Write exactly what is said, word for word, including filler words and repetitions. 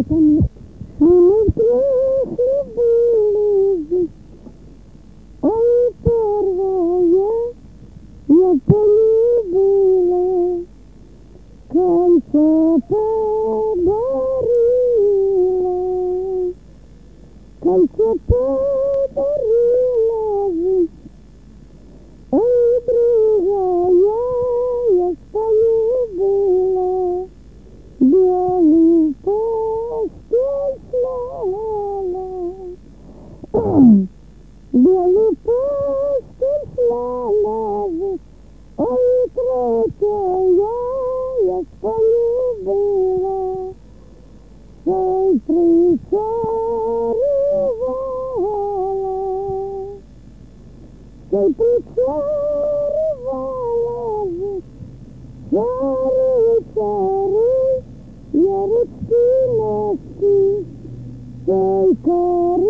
там є. Ми втрьох любили, ой, первая, я полюбила, кольцо подарила, кольцо подарила, ой, другая, я полюбила, белую постель слала, белую постель слала, ой, третья, я полюбила, ой, причаровала, ой, причаровала, чаруй, чаруй, я ручки носки, ой,